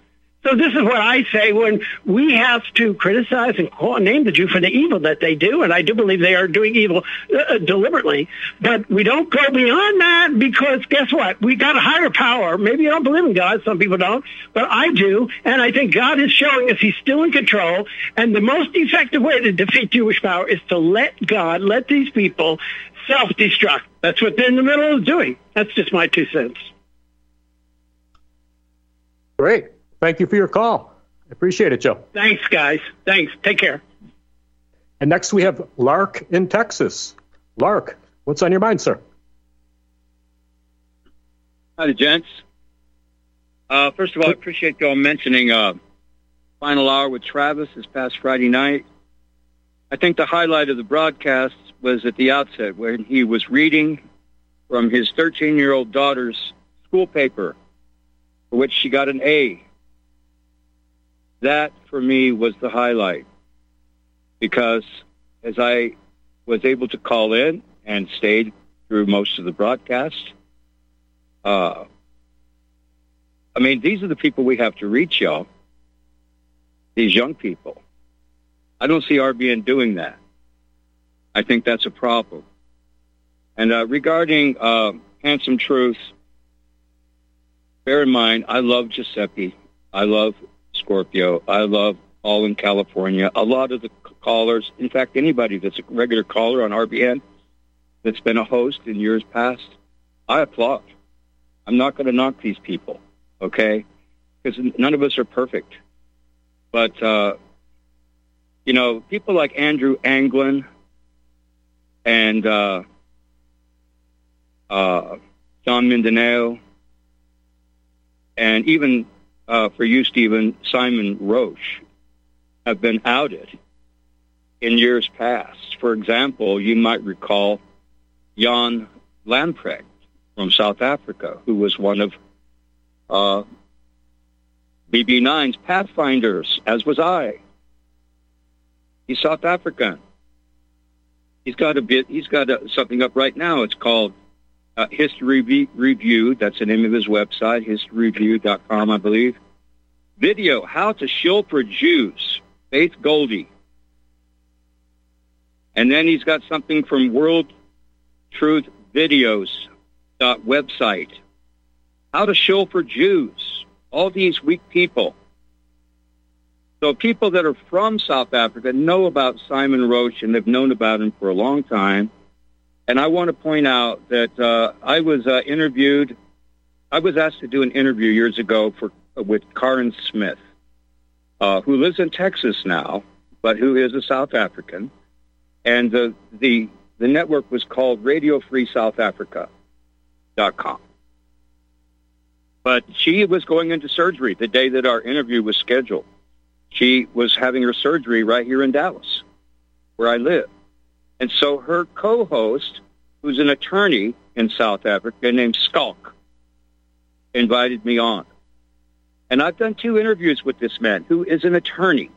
So this is what I say when we have to criticize and call, name the Jew for the evil that they do, and I do believe they are doing evil uh, deliberately, but we don't go beyond that because guess what? We got a higher power. Maybe you don't believe in God, some people don't, but I do, and I think God is showing us he's still in control, and the most effective way to defeat Jewish power is to let God, let these people self-destruct. That's what they're in the middle of doing. That's just my two cents. Great. Thank you for your call. I appreciate it, Joe. Thanks, guys. Thanks. Take care. And next we have Lark in Texas. Lark, what's on your mind, sir? Howdy, gents. Uh, first of all, I appreciate y'all mentioning uh, Final Hour with Travis this past Friday night. I think the highlight of the broadcast was at the outset when he was reading from his thirteen-year-old daughter's school paper, for which she got an A. That, for me, was the highlight, because as I was able to call in and stayed through most of the broadcast, uh, I mean, these are the people we have to reach, y'all, these young people. I don't see R B N doing that. I think that's a problem. And uh, regarding uh, Handsome Truth, bear in mind, I love Giuseppe. I love Scorpio. I love All in California. A lot of the callers, in fact, anybody that's a regular caller on R B N that's been a host in years past, I applaud. I'm not going to knock these people, okay? Because none of us are perfect. But, uh, you know, people like Andrew Anglin and uh, uh, John Mindanao, and even uh, for you, Stephen, Simon Roche, have been outed in years past. For example, you might recall Jan Lamprecht from South Africa, who was one of uh, B B nine's pathfinders, as was I. He's South African. He's got a bit. He's got a, something up right now. It's called uh, History Re- Review. That's the name of his website, history review dot com, I believe. Video: How to Shill for Jews. Faith Goldie. And then he's got something from World Truth Videos dot website. How to Shill for Jews. All these weak people. So people that are from South Africa know about Simon Roche, and they've known about him for a long time. And I want to point out that uh, I was uh, interviewed, I was asked to do an interview years ago for uh, with Karen Smith, uh, who lives in Texas now, but who is a South African. And the the, the network was called Radio Free South Africa dot com. But she was going into surgery the day that our interview was scheduled. She was having her surgery right here in Dallas, where I live. And so her co-host, who's an attorney in South Africa named Skalk, invited me on. And I've done two interviews with this man, who is an attorney.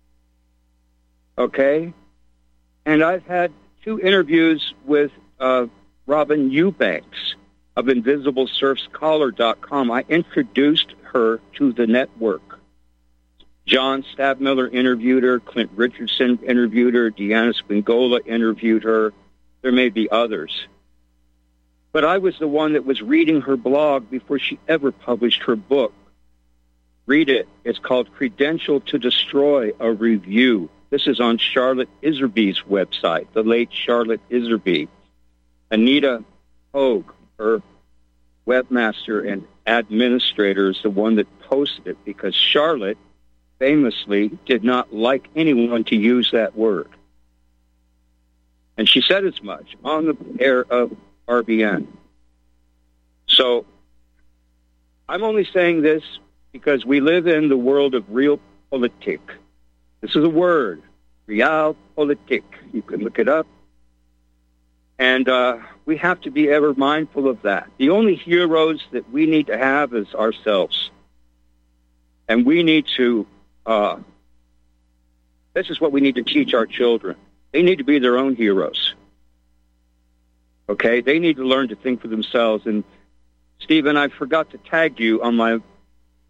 Okay? And I've had two interviews with uh, Robin Eubanks of Invisible Surf Scholar dot com. I introduced her to the network. John Stabmiller interviewed her. Clint Richardson interviewed her. Deanna Spingola interviewed her. There may be others. But I was the one that was reading her blog before she ever published her book. Read it. It's called Credential to Destroy, a Review. This is on Charlotte Iserby's website, the late Charlotte Iserby. Anita Hogue, her webmaster and administrator, is the one that posted it because Charlotte famously did not like anyone to use that word. And she said as much on the air of R B N. So I'm only saying this because we live in the world of realpolitik. This is a word, realpolitik. You can look it up. And uh, we have to be ever mindful of that. The only heroes that we need to have is ourselves. And we need to Uh, this is what we need to teach our children. They need to be their own heroes. Okay? They need to learn to think for themselves. And, Stephen, I forgot to tag you on my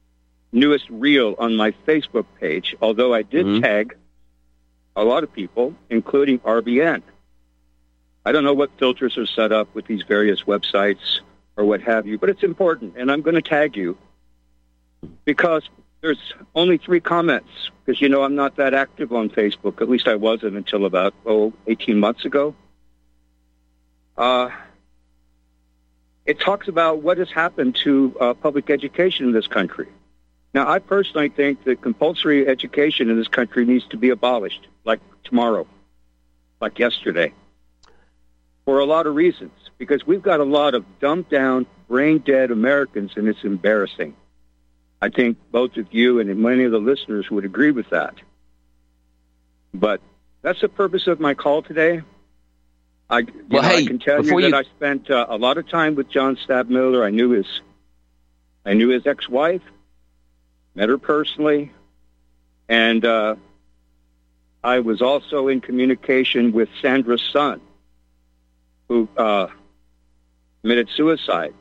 newest reel on my Facebook page, although I did mm-hmm. tag a lot of people, including R B N. I don't know what filters are set up with these various websites or what have you, but it's important, and I'm going to tag you because there's only three comments, because, you know, I'm not that active on Facebook. At least I wasn't until about, oh, eighteen months ago. Uh, it talks about what has happened to uh, public education in this country. Now, I personally think that compulsory education in this country needs to be abolished, like tomorrow, like yesterday, for a lot of reasons, because we've got a lot of dumbed-down, brain-dead Americans, and it's embarrassing. I think both of you and many of the listeners would agree with that. But that's the purpose of my call today. I, well, know, hey, I can tell you that you... I spent uh, a lot of time with John Stabmiller. I knew his, I knew his ex-wife, met her personally, and uh, I was also in communication with Sandra's son, who uh, committed suicide.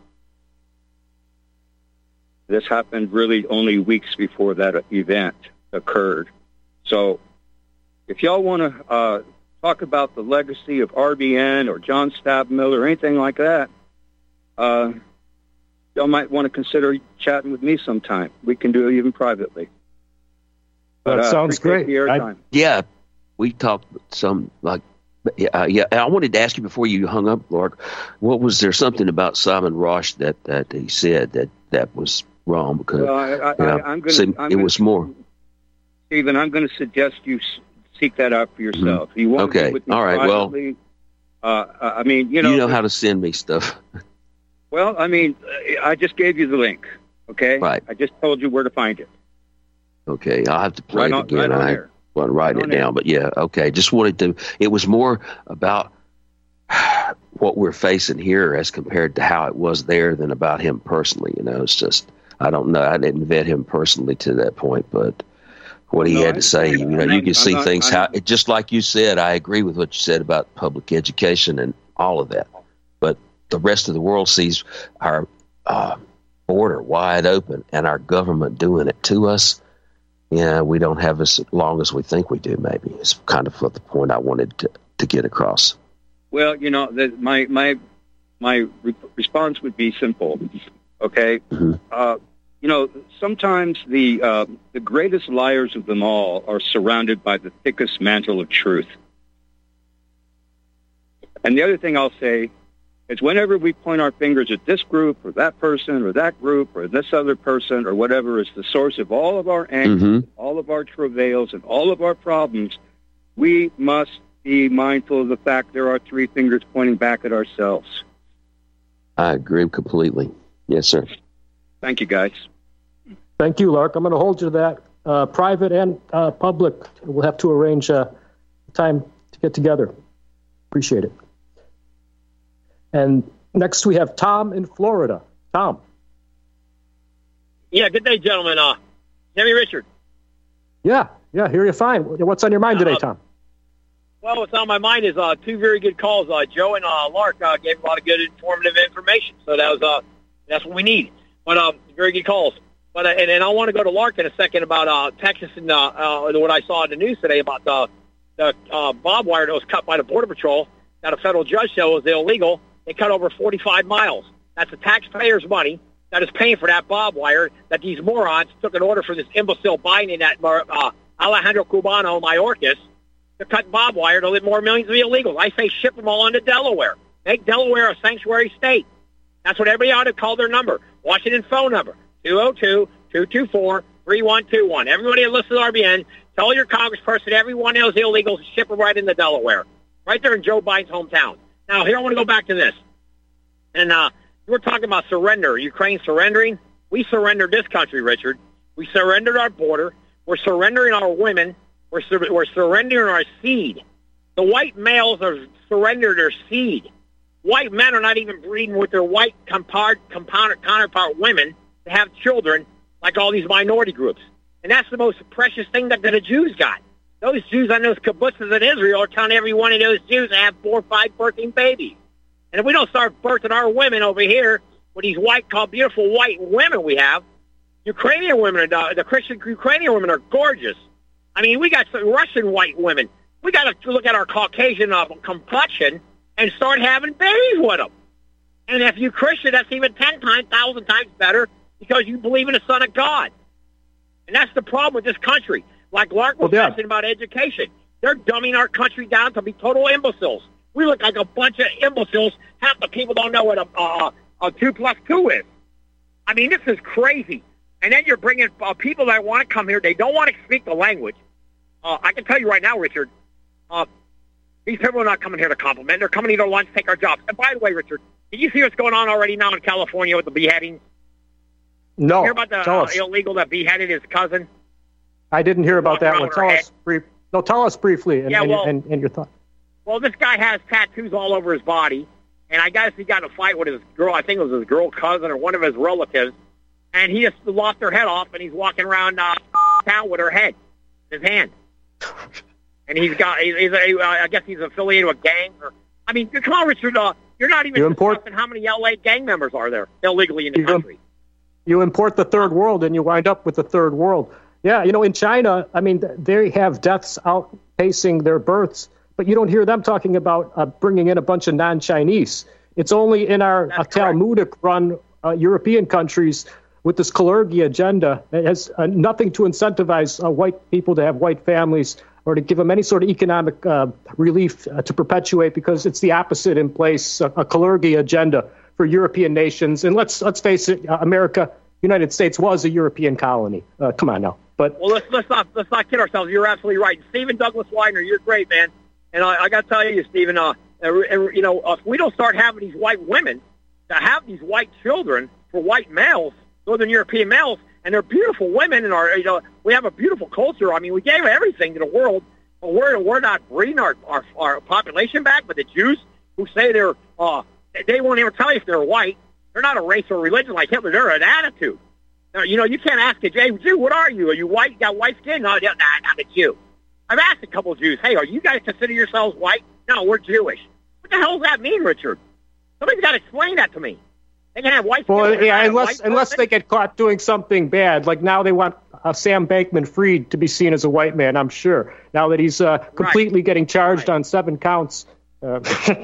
This happened really only weeks before that event occurred. So if y'all want to uh, talk about the legacy of R B N or John Stabmiller or anything like that, uh, y'all might want to consider chatting with me sometime. We can do it even privately. But, that uh, sounds great. I, yeah, we talked some, like, yeah, yeah. I wanted to ask you before you hung up, Lark, what was there something about Simon Rosch that, that he said that, that was wrong? Because well, I, I, you know, I'm gonna, I'm it gonna, was more. Stephen, I'm going to suggest you seek that out for yourself. Mm-hmm. You want okay. to with me all right. privately, well, uh, I mean, you know, you know how to send me stuff. Well, I mean, I just gave you the link. Okay, right. I just told you where to find it. Okay, I'll have to play right it on, again. Right I wasn't writing right it down, air. But yeah, okay. Just wanted to. It was more about what we're facing here as compared to how it was there than about him personally. You know, it's just I don't know. I didn't vet him personally to that point, but what he no, had to say, you know, I'm you can not, see not, things I'm, how it, just like you said. I agree with what you said about public education and all of that, but the rest of the world sees our uh, border wide open and our government doing it to us. Yeah, we don't have as long as we think we do, maybe. It's kind of the point I wanted to, to get across. Well, you know, the, my my my re- response would be simple, okay? Mm-hmm. Uh, you know, sometimes the uh, the greatest liars of them all are surrounded by the thickest mantle of truth. And the other thing I'll say is whenever we point our fingers at this group or that person or that group or this other person or whatever is the source of all of our angst, mm-hmm. all of our travails, and all of our problems, we must be mindful of the fact there are three fingers pointing back at ourselves. I agree completely. Yes, sir. Thank you, guys. Thank you, Lark. I'm going to hold you to that. Uh, private and uh, public, we'll have to arrange uh, time to get together. Appreciate it. And next we have Tom in Florida. Tom. Yeah, good day, gentlemen. Uh, Jimmy Richard. Yeah, yeah, hear you fine. What's on your mind today, Tom? Well, what's on my mind is uh, two very good calls. Uh, Joe and uh, Lark uh, gave a lot of good informative information, so that was uh, that's what we need. But uh, very good calls. But uh, and, and I want to go to Lark in a second about uh, Texas and uh, uh, what I saw in the news today about the the uh, barbed wire that was cut by the Border Patrol that a federal judge said was illegal. They cut over forty-five miles. That's the taxpayers' money that is paying for that barbed wire that these morons took an order from this imbecile Biden and that uh, Alejandro Cubano Mayorkas to cut barbed wire to let more millions of illegals. I say ship them all into Delaware. Make Delaware a sanctuary state. That's what everybody ought to call their number. Washington phone number, two oh two, two two four, three one two one. Everybody that listens to R B N, tell your congressperson every one of those illegals to ship them right into Delaware, right there in Joe Biden's hometown. Now, here I want to go back to this. And uh, you were talking about surrender, Ukraine surrendering. We surrendered this country, Richard. We surrendered our border. We're surrendering our women. We're, sur- we're surrendering our seed. The white males are surrendering their seed. White men are not even breeding with their white compound, compound, counterpart women to have children like all these minority groups. And that's the most precious thing that, that the Jews got. Those Jews on those kibbutzes in Israel are telling every one of those Jews to have four or five birthing babies. And if we don't start birthing our women over here with these white, called beautiful white women we have, Ukrainian women, are, the Christian Ukrainian women are gorgeous. I mean, we got some Russian white women. We got to look at our Caucasian uh, complexion and start having babies with them. And if you're Christian, that's even ten times, thousand times better because you believe in the Son of God. And that's the problem with this country. Like Lark was well, yeah. mentioning about education. They're dumbing our country down to be total imbeciles. We look like a bunch of imbeciles. Half the people don't know what a, a, a two plus two is. I mean, this is crazy. And then you're bringing uh, people that want to come here. They don't want to speak the language. Uh, I can tell you right now, Richard, uh, these people are not coming here to compliment. They're coming to lunch, take our jobs. And by the way, Richard, did you see what's going on already now in California with the beheadings? No. You hear about the tell uh, us. illegal that beheaded his cousin? I didn't hear about that one. Tell us, brief, no, tell us briefly and, yeah, well, and, and, and your thought. Well, this guy has tattoos all over his body, and I guess he got in a fight with his girl. I think it was his girl cousin or one of his relatives, and he just lopped her head off, and he's walking around uh, town with her head, his hand. And he's got, he's, he's a, I guess he's affiliated with gangs. Or, I mean, come on, Richard, uh, you're not even you import, discussing how many L A gang members are there illegally in the you, country. You import the third world, and you wind up with the third world. Yeah, you know, in China, I mean, they have deaths outpacing their births, but you don't hear them talking about uh, bringing in a bunch of non-Chinese. It's only in our uh, Talmudic-run uh, European countries with this Kalergi agenda. It has uh, nothing to incentivize uh, white people to have white families or to give them any sort of economic uh, relief uh, to perpetuate, because it's the opposite in place, uh, a Kalergi agenda for European nations. And let's let's face it, uh, America, United States was a European colony. Uh, come on now. But well, let's let's not let's not kid ourselves. You're absolutely right. Stephen Douglas Widener, you're great, man. And I, I got to tell you, Stephen, uh, you know, if we don't start having these white women to have these white children for white males, Northern European males, and they're beautiful women, and our, you know, we have a beautiful culture. I mean, we gave everything to the world, but we're we're not bringing our our, our population back. But the Jews who say they're uh, they won't even tell you if they're white. They're not a race or religion like Hitler. They're an attitude. Now, you know, you can't ask a Jew, Jew, what are you? Are you white? You got white skin? No, nah, I'm a Jew. I've asked a couple of Jews, hey, are you guys consider yourselves white? No, we're Jewish. What the hell does that mean, Richard? Somebody's got to explain that to me. They can have white skin. Well, yeah, unless unless they get caught doing something bad. Like now they want uh, Sam Bankman-Fried to be seen as a white man, I'm sure. Now that he's uh, completely right. getting charged right. on seven counts. Uh,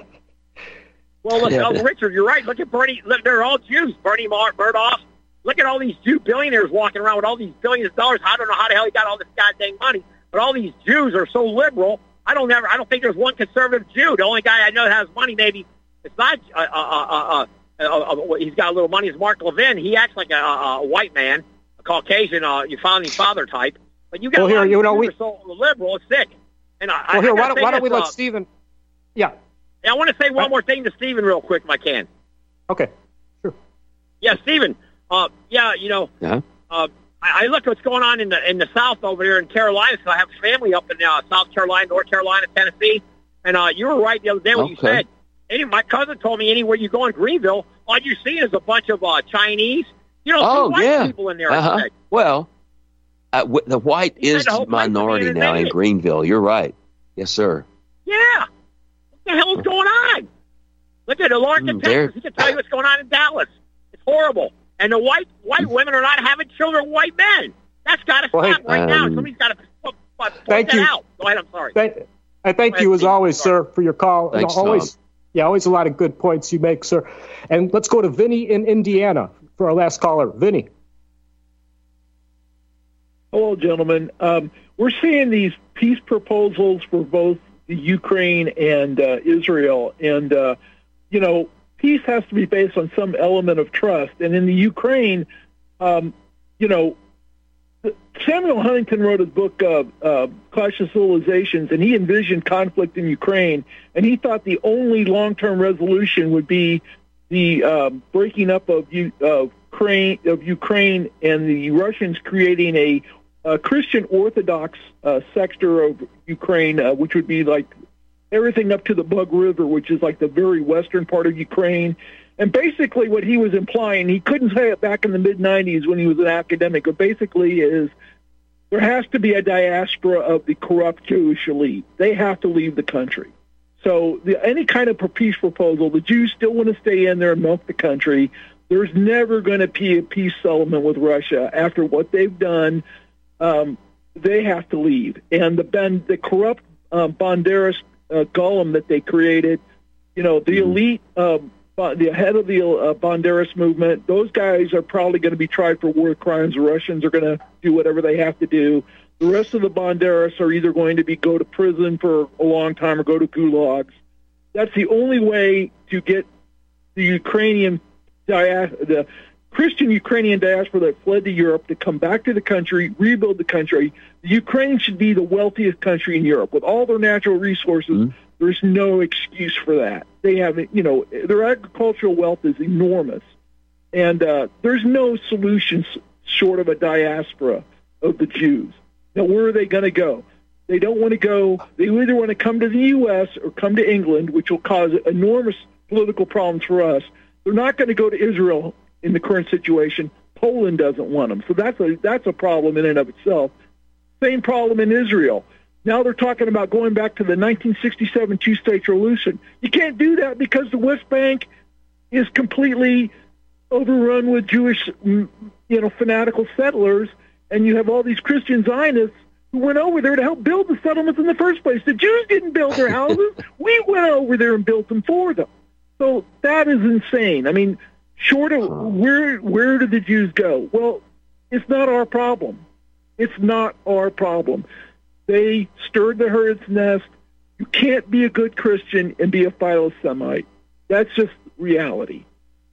well, look, yeah. oh, Richard, you're right. Look at Bernie. Look, they're all Jews. Bernie Madoff. Look at all these Jew billionaires walking around with all these billions of dollars. I don't know how the hell he got all this goddamn money, but all these Jews are so liberal. I don't ever. I don't think there's one conservative Jew. The only guy I know that has money, maybe it's not. Uh, uh, uh, uh, uh, uh, he's got a little money. Is Mark Levin? He acts like a, a, a white man, a Caucasian, uh, your founding father type. But you got well, here, a lot you of know, Jews we, are so liberal. It's sick. And I, well, I, here, I why don't, why don't we let uh, Stephen? Yeah. I want to say one more thing to Stephen real quick if I can. Okay. Sure. Yeah, Stephen. Uh, yeah, you know, yeah. uh, I, I look at what's going on in the in the South over here in Carolina. So I have family up in uh, South Carolina, North Carolina, Tennessee, and uh, you were right the other day when okay. you said. Any, my cousin told me anywhere you go in Greenville, all you see is a bunch of uh, Chinese. You don't oh, see white yeah. people in there. Uh-huh. Well, uh, w- the white he is the minority now in Greenville. You're right. Yes, sir. Yeah. What the hell is going on? Look at the Lawrence, mm, Texas. He can tell you what's going on in Dallas. It's horrible. And the white white women are not having children with white men. That's got to well, stop hey, right um, now. Somebody's got to point thank that you. out. Go ahead. I'm sorry. Thank, I thank ahead, you as Steve. always, Sorry. sir, for your call. Thanks, always, Tom. yeah, always a lot of good points you make, sir. And let's go to Vinny in Indiana for our last caller. Vinny. Hello, gentlemen. Um, we're seeing these peace proposals for both Ukraine and uh, Israel, and uh, you know, peace has to be based on some element of trust. And in the Ukraine, um, you know, Samuel Huntington wrote a book, uh, uh, Clash of Civilizations, and he envisioned conflict in Ukraine, and he thought the only long-term resolution would be the uh, breaking up of, U- uh, Ukraine, of Ukraine and the Russians creating a, a Christian Orthodox uh, sector of Ukraine, uh, which would be like everything up to the Bug River, which is like the very western part of Ukraine. And basically what he was implying, he couldn't say it back in the mid nineties when he was an academic, but basically is there has to be a diaspora of the corrupt Jewish elite. They have to leave the country. So the, any kind of peace proposal, the Jews still want to stay in there and milk the country. There's never going to be a peace settlement with Russia after what they've done. Um, they have to leave, and the ben, the corrupt uh, Banderas uh, golem that they created, you know, the elite, um, the head of the uh, Banderas movement, those guys are probably going to be tried for war crimes. The Russians are going to do whatever they have to do. The rest of the Banderas are either going to be go to prison for a long time or go to gulags. That's the only way to get the Ukrainian dia- the Christian Ukrainian diaspora that fled to Europe to come back to the country, rebuild the country. The Ukraine should be the wealthiest country in Europe. With all their natural resources, mm-hmm. there's no excuse for that. They have, you know, their agricultural wealth is enormous. And uh, there's no solution short of a diaspora of the Jews. Now, where are they going to go? They don't want to go, they either want to come to the U S or come to England, which will cause enormous political problems for us. They're not going to go to Israel in the current situation. Poland doesn't want them. So that's a, that's a problem in and of itself. Same problem in Israel. Now they're talking about going back to the nineteen sixty-seven two-state solution. You can't do that because the West Bank is completely overrun with Jewish, you know, fanatical settlers, and you have all these Christian Zionists who went over there to help build the settlements in the first place. The Jews didn't build their houses. We went over there and built them for them. So that is insane. I mean, short of where where did the Jews go? Well, it's not our problem. It's not our problem. They stirred the herd's nest. You can't be a good Christian and be a philo-Semite. That's just reality.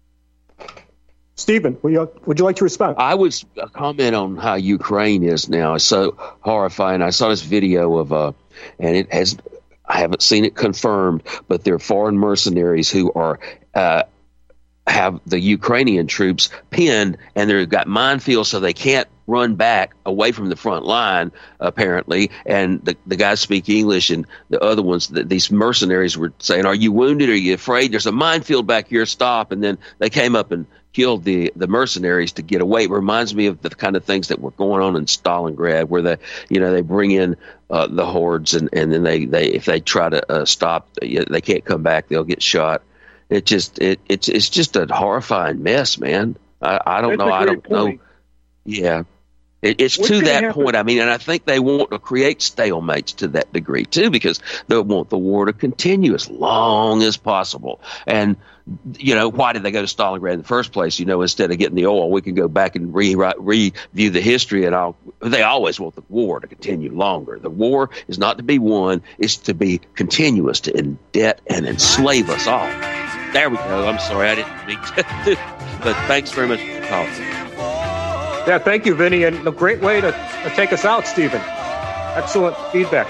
Stephen, would you, would you like to respond? I would comment on how Ukraine is now. It's so horrifying. I saw this video of, uh, and it has, I haven't seen it confirmed, but they're foreign mercenaries who are, uh, have the Ukrainian troops pinned, and they've got minefields so they can't run back away from the front line, apparently. And the, the guys speak English, and the other ones, the, these mercenaries were saying, "Are you wounded? Are you afraid? There's a minefield back here. Stop." And then they came up and killed the, the mercenaries to get away. It reminds me of the kind of things that were going on in Stalingrad, where they, you know, they bring in uh, the hordes, and, and then they, they, if they try to uh, stop, they can't come back. They'll get shot. It just, it, it's, it's just a horrifying mess, man. I, I don't That's know. I don't point. know. Yeah. It, it's What's to gonna that happen? point. I mean, and I think they want to create stalemates to that degree too, because they want the war to continue as long as possible. And, you know, why did they go to Stalingrad in the first place? You know, instead of getting the oil, we can go back and rewrite, review the history, and I'll, they always want the war to continue longer. The war is not to be won. It's to be continuous, to indebt and enslave us all. There we go. I'm sorry. I didn't mean to. But thanks very much for the call. Yeah, thank you, Vinny, and a great way to, to take us out, Stephen. Excellent feedback.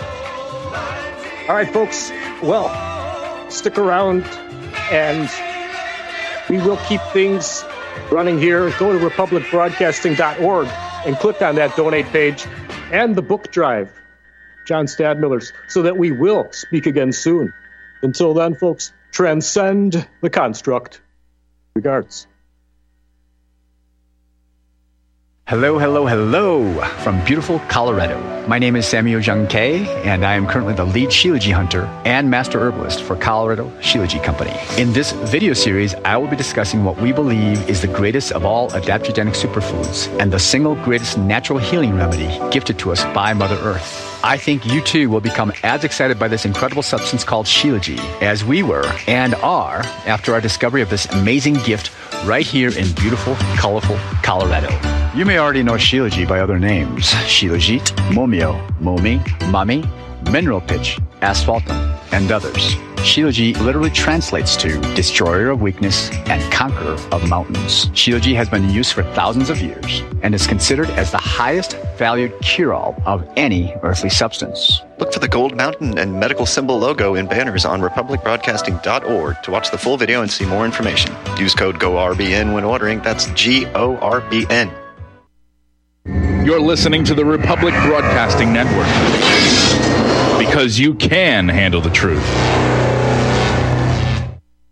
All right, folks. Well, stick around, and we will keep things running here. Go to republic broadcasting dot org and click on that donate page and the book drive, John Stadmiller's, so that we will speak again soon. Until then, folks, transcend the construct. Regards. Hello, hello, hello from beautiful Colorado. My name is Samuel Jung Kay, and I am currently the lead Shilajit hunter and master herbalist for Colorado Shilajit Company. In this video series, I will be discussing what we believe is the greatest of all adaptogenic superfoods and the single greatest natural healing remedy gifted to us by Mother Earth. I think you too will become as excited by this incredible substance called Shilajit as we were and are after our discovery of this amazing gift right here in beautiful, colorful Colorado. You may already know Shilajit by other names: Shilajit, Momio, Momi, Mami, Mineral Pitch, Asphaltum, and others. Shilajit literally translates to destroyer of weakness and conqueror of mountains. Shilajit has been in use for thousands of years and is considered as the highest valued cure-all of any earthly substance. Look for the gold mountain and medical symbol logo in banners on republic broadcasting dot org to watch the full video and see more information. Use code G O R B N when ordering. That's G O R B N. You're listening to the Republic Broadcasting Network, because you can handle the truth.